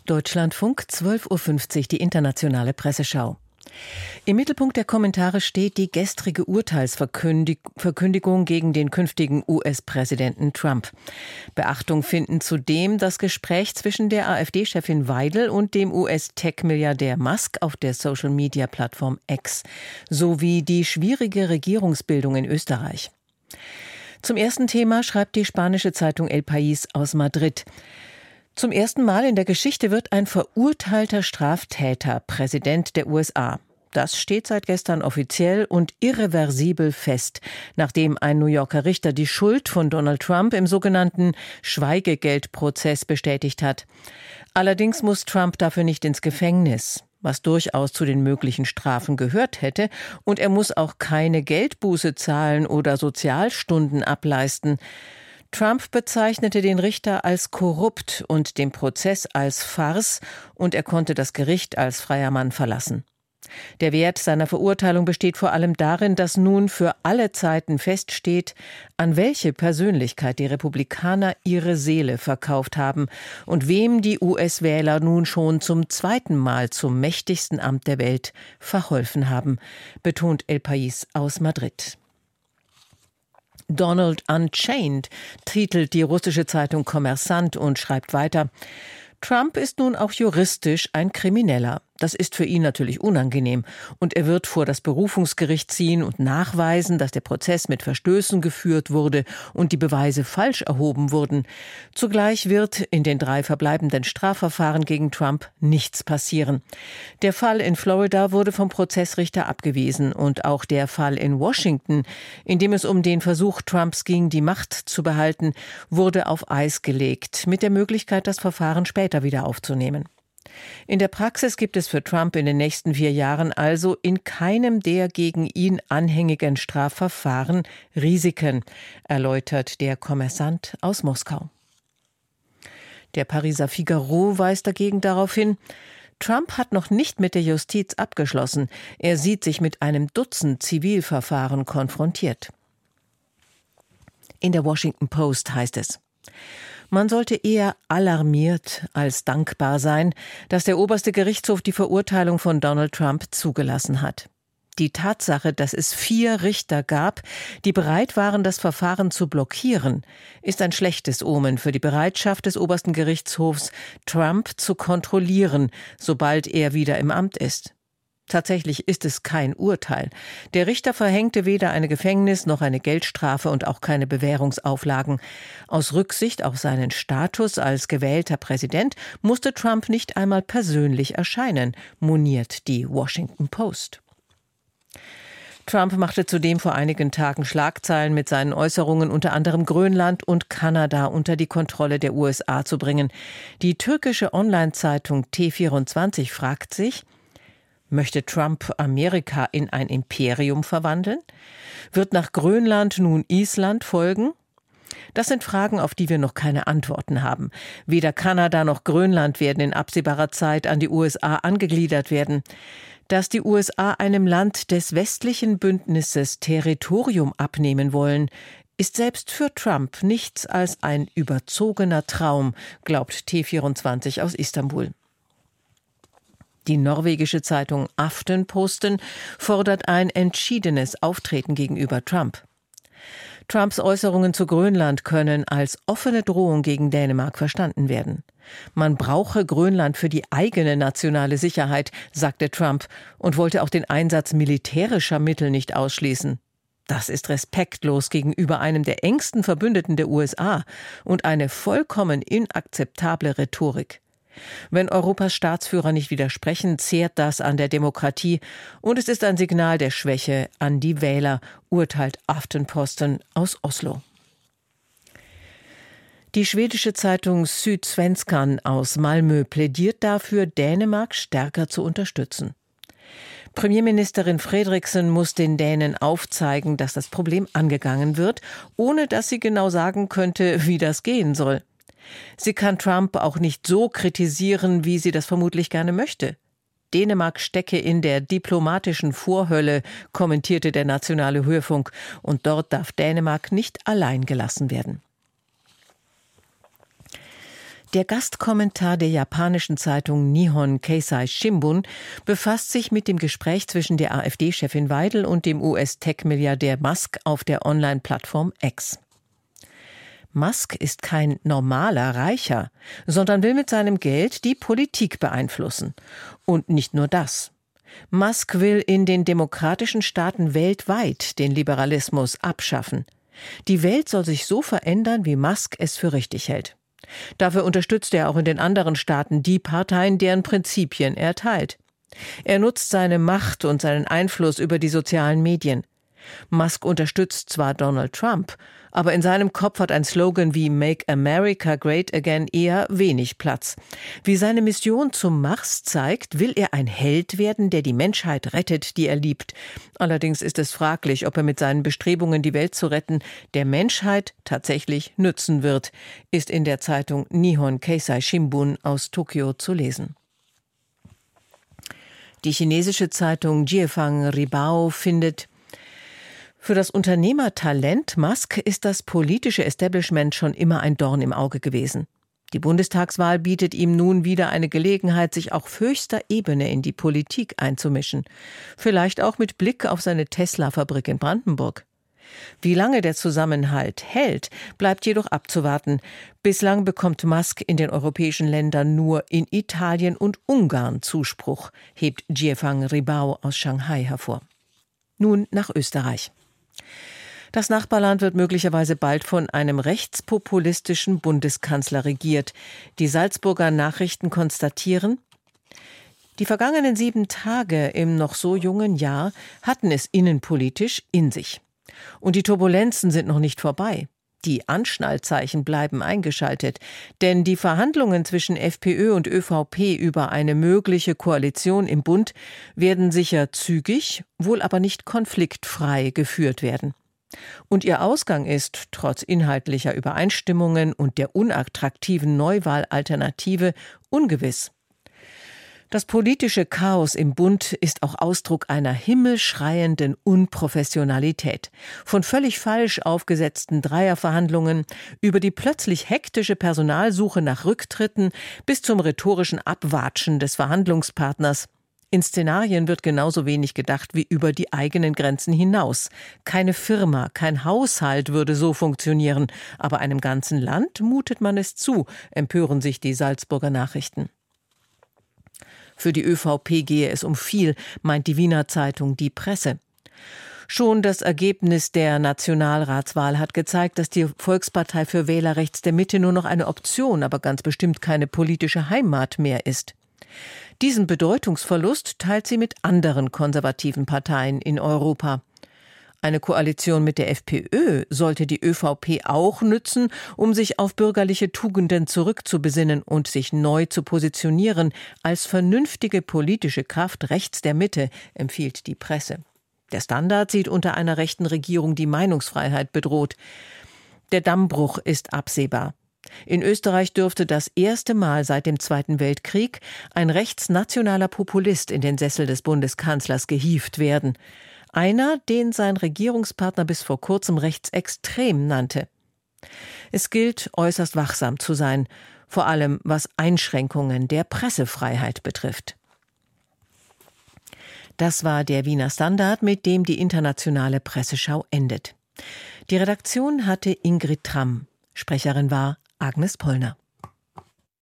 Deutschlandfunk, 12:50 Uhr, die internationale Presseschau. Im Mittelpunkt der Kommentare steht die gestrige Urteilsverkündigung gegen den künftigen US-Präsidenten Trump. Beachtung finden zudem das Gespräch zwischen der AfD-Chefin Weidel und dem US-Tech-Milliardär Musk auf der Social-Media-Plattform X, sowie die schwierige Regierungsbildung in Österreich. Zum ersten Thema schreibt die spanische Zeitung El País aus Madrid. Zum ersten Mal in der Geschichte wird ein verurteilter Straftäter Präsident der USA. Das steht seit gestern offiziell und irreversibel fest, nachdem ein New Yorker Richter die Schuld von Donald Trump im sogenannten Schweigegeldprozess bestätigt hat. Allerdings muss Trump dafür nicht ins Gefängnis, was durchaus zu den möglichen Strafen gehört hätte, und er muss auch keine Geldbuße zahlen oder Sozialstunden ableisten. Trump bezeichnete den Richter als korrupt und den Prozess als Farce, und er konnte das Gericht als freier Mann verlassen. Der Wert seiner Verurteilung besteht vor allem darin, dass nun für alle Zeiten feststeht, an welche Persönlichkeit die Republikaner ihre Seele verkauft haben und wem die US-Wähler nun schon zum zweiten Mal zum mächtigsten Amt der Welt verholfen haben, betont El País aus Madrid. Donald Unchained titelt die russische Zeitung Kommersant und schreibt weiter: Trump ist nun auch juristisch ein Krimineller. Das ist für ihn natürlich unangenehm, und er wird vor das Berufungsgericht ziehen und nachweisen, dass der Prozess mit Verstößen geführt wurde und die Beweise falsch erhoben wurden. Zugleich wird in den 3 verbleibenden Strafverfahren gegen Trump nichts passieren. Der Fall in Florida wurde vom Prozessrichter abgewiesen, und auch der Fall in Washington, in dem es um den Versuch Trumps ging, die Macht zu behalten, wurde auf Eis gelegt, mit der Möglichkeit, das Verfahren später wieder aufzunehmen. In der Praxis gibt es für Trump in den nächsten 4 Jahren also in keinem der gegen ihn anhängigen Strafverfahren Risiken, erläutert der Kommersant aus Moskau. Der Pariser Figaro weist dagegen darauf hin: Trump hat noch nicht mit der Justiz abgeschlossen. Er sieht sich mit einem Dutzend Zivilverfahren konfrontiert. In der Washington Post heißt es: Man sollte eher alarmiert als dankbar sein, dass der oberste Gerichtshof die Verurteilung von Donald Trump zugelassen hat. Die Tatsache, dass es 4 Richter gab, die bereit waren, das Verfahren zu blockieren, ist ein schlechtes Omen für die Bereitschaft des obersten Gerichtshofs, Trump zu kontrollieren, sobald er wieder im Amt ist. Tatsächlich ist es kein Urteil. Der Richter verhängte weder eine Gefängnis- noch eine Geldstrafe und auch keine Bewährungsauflagen. Aus Rücksicht auf seinen Status als gewählter Präsident musste Trump nicht einmal persönlich erscheinen, moniert die Washington Post. Trump machte zudem vor einigen Tagen Schlagzeilen mit seinen Äußerungen, unter anderem Grönland und Kanada unter die Kontrolle der USA zu bringen. Die türkische Online-Zeitung T24 fragt sich: Möchte Trump Amerika in ein Imperium verwandeln? Wird nach Grönland nun Island folgen? Das sind Fragen, auf die wir noch keine Antworten haben. Weder Kanada noch Grönland werden in absehbarer Zeit an die USA angegliedert werden. Dass die USA einem Land des westlichen Bündnisses Territorium abnehmen wollen, ist selbst für Trump nichts als ein überzogener Traum, glaubt T24 aus Istanbul. Die norwegische Zeitung Aftenposten fordert ein entschiedenes Auftreten gegenüber Trump. Trumps Äußerungen zu Grönland können als offene Drohung gegen Dänemark verstanden werden. Man brauche Grönland für die eigene nationale Sicherheit, sagte Trump, und wollte auch den Einsatz militärischer Mittel nicht ausschließen. Das ist respektlos gegenüber einem der engsten Verbündeten der USA und eine vollkommen inakzeptable Rhetorik. Wenn Europas Staatsführer nicht widersprechen, zehrt das an der Demokratie, und es ist ein Signal der Schwäche an die Wähler, urteilt Aftenposten aus Oslo. Die schwedische Zeitung Sydsvenskan aus Malmö plädiert dafür, Dänemark stärker zu unterstützen. Premierministerin Frederiksen muss den Dänen aufzeigen, dass das Problem angegangen wird, ohne dass sie genau sagen könnte, wie das gehen soll. Sie kann Trump auch nicht so kritisieren, wie sie das vermutlich gerne möchte. Dänemark stecke in der diplomatischen Vorhölle, kommentierte der nationale Hörfunk, und dort darf Dänemark nicht allein gelassen werden. Der Gastkommentar der japanischen Zeitung Nihon Keizai Shimbun befasst sich mit dem Gespräch zwischen der AfD-Chefin Weidel und dem US-Tech-Milliardär Musk auf der Online-Plattform X. Musk ist kein normaler Reicher, sondern will mit seinem Geld die Politik beeinflussen. Und nicht nur das. Musk will in den demokratischen Staaten weltweit den Liberalismus abschaffen. Die Welt soll sich so verändern, wie Musk es für richtig hält. Dafür unterstützt er auch in den anderen Staaten die Parteien, deren Prinzipien er teilt. Er nutzt seine Macht und seinen Einfluss über die sozialen Medien. Musk unterstützt zwar Donald Trump, aber in seinem Kopf hat ein Slogan wie Make America Great Again eher wenig Platz. Wie seine Mission zum Mars zeigt, will er ein Held werden, der die Menschheit rettet, die er liebt. Allerdings ist es fraglich, ob er mit seinen Bestrebungen, die Welt zu retten, der Menschheit tatsächlich nützen wird, ist in der Zeitung Nihon Keizai Shimbun aus Tokio zu lesen. Die chinesische Zeitung Jiefang Ribao findet: Für das Unternehmertalent Musk ist das politische Establishment schon immer ein Dorn im Auge gewesen. Die Bundestagswahl bietet ihm nun wieder eine Gelegenheit, sich auf höchster Ebene in die Politik einzumischen. Vielleicht auch mit Blick auf seine Tesla-Fabrik in Brandenburg. Wie lange der Zusammenhalt hält, bleibt jedoch abzuwarten. Bislang bekommt Musk in den europäischen Ländern nur in Italien und Ungarn Zuspruch, hebt Jiefang Ribao aus Shanghai hervor. Nun nach Österreich. Das Nachbarland wird möglicherweise bald von einem rechtspopulistischen Bundeskanzler regiert. Die Salzburger Nachrichten konstatieren: Die vergangenen 7 Tage im noch so jungen Jahr hatten es innenpolitisch in sich. Und die Turbulenzen sind noch nicht vorbei. Die Anschnallzeichen bleiben eingeschaltet, denn die Verhandlungen zwischen FPÖ und ÖVP über eine mögliche Koalition im Bund werden sicher zügig, wohl aber nicht konfliktfrei geführt werden. Und ihr Ausgang ist, trotz inhaltlicher Übereinstimmungen und der unattraktiven Neuwahlalternative, ungewiss. Das politische Chaos im Bund ist auch Ausdruck einer himmelschreienden Unprofessionalität. Von völlig falsch aufgesetzten Dreierverhandlungen über die plötzlich hektische Personalsuche nach Rücktritten bis zum rhetorischen Abwatschen des Verhandlungspartners. In Szenarien wird genauso wenig gedacht wie über die eigenen Grenzen hinaus. Keine Firma, kein Haushalt würde so funktionieren, aber einem ganzen Land mutet man es zu, empören sich die Salzburger Nachrichten. Für die ÖVP gehe es um viel, meint die Wiener Zeitung Die Presse. Schon das Ergebnis der Nationalratswahl hat gezeigt, dass die Volkspartei für Wähler rechts der Mitte nur noch eine Option, aber ganz bestimmt keine politische Heimat mehr ist. Diesen Bedeutungsverlust teilt sie mit anderen konservativen Parteien in Europa. Eine Koalition mit der FPÖ sollte die ÖVP auch nützen, um sich auf bürgerliche Tugenden zurückzubesinnen und sich neu zu positionieren als vernünftige politische Kraft rechts der Mitte, empfiehlt die Presse. Der Standard sieht unter einer rechten Regierung die Meinungsfreiheit bedroht. Der Dammbruch ist absehbar. In Österreich dürfte das erste Mal seit dem Zweiten Weltkrieg ein rechtsnationaler Populist in den Sessel des Bundeskanzlers gehievt werden. Einer, den sein Regierungspartner bis vor kurzem rechtsextrem nannte. Es gilt, äußerst wachsam zu sein, vor allem was Einschränkungen der Pressefreiheit betrifft. Das war der Wiener Standard, mit dem die internationale Presseschau endet. Die Redaktion hatte Ingrid Tramm. Sprecherin war Agnes Pollner.